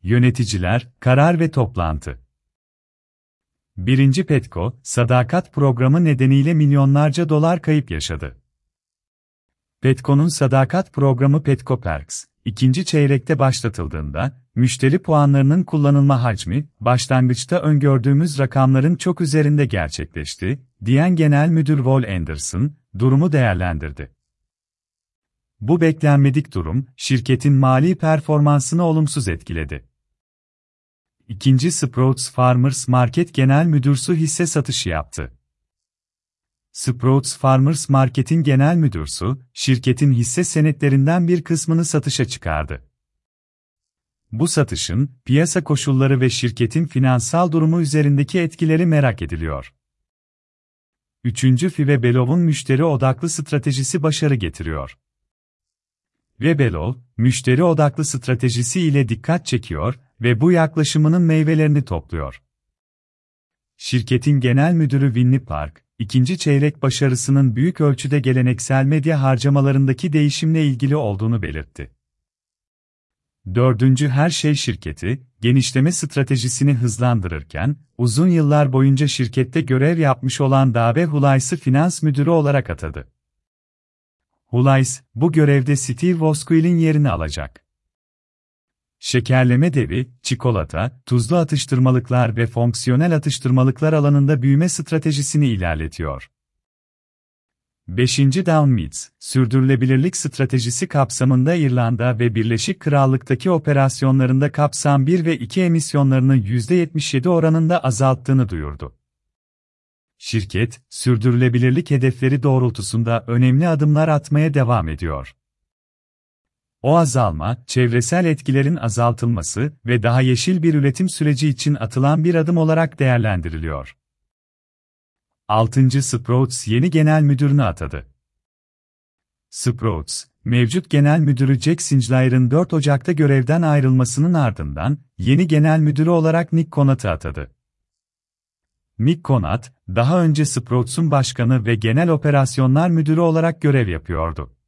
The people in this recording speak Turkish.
Yöneticiler, karar ve toplantı. 1. Petco, sadakat programı nedeniyle milyonlarca dolar kayıp yaşadı. Petco'nun sadakat programı Petco Perks, ikinci çeyrekte başlatıldığında, müşteri puanlarının kullanılma hacmi, başlangıçta öngördüğümüz rakamların çok üzerinde gerçekleşti, diyen Genel Müdür Wal Anderson, durumu değerlendirdi. Bu beklenmedik durum, şirketin mali performansını olumsuz etkiledi. 2. Sprouts Farmers Market Genel Müdürü hisse satışı yaptı. Sprouts Farmers Market'in genel müdürü, şirketin hisse senetlerinden bir kısmını satışa çıkardı. Bu satışın, piyasa koşulları ve şirketin finansal durumu üzerindeki etkileri merak ediliyor. 3. Ve müşteri odaklı stratejisi başarı getiriyor. Ve müşteri odaklı stratejisi ile dikkat çekiyor ve bu yaklaşımının meyvelerini topluyor. Şirketin genel müdürü Winnie Park, ikinci çeyrek başarısının büyük ölçüde geleneksel medya harcamalarındaki değişimle ilgili olduğunu belirtti. 4. Her şey şirketi, genişleme stratejisini hızlandırırken, uzun yıllar boyunca şirkette görev yapmış olan Dave Hulays'ı finans müdürü olarak atadı. Hulays, bu görevde Steve Voskuil'in yerini alacak. Şekerleme devi, çikolata, tuzlu atıştırmalıklar ve fonksiyonel atıştırmalıklar alanında büyüme stratejisini ilerletiyor. 5. Down Meats, sürdürülebilirlik stratejisi kapsamında İrlanda ve Birleşik Krallık'taki operasyonlarında kapsam 1 ve 2 emisyonlarını %77 oranında azalttığını duyurdu. Şirket, sürdürülebilirlik hedefleri doğrultusunda önemli adımlar atmaya devam ediyor. O azalma, çevresel etkilerin azaltılması ve daha yeşil bir üretim süreci için atılan bir adım olarak değerlendiriliyor. 6. Sprouts yeni genel müdürünü atadı. Sprouts, mevcut genel müdürü Jack Sinclair'ın 4 Ocak'ta görevden ayrılmasının ardından, yeni genel müdürü olarak Nick Conat'ı atadı. Nick Conat, daha önce Sprouts'un başkanı ve genel operasyonlar müdürü olarak görev yapıyordu.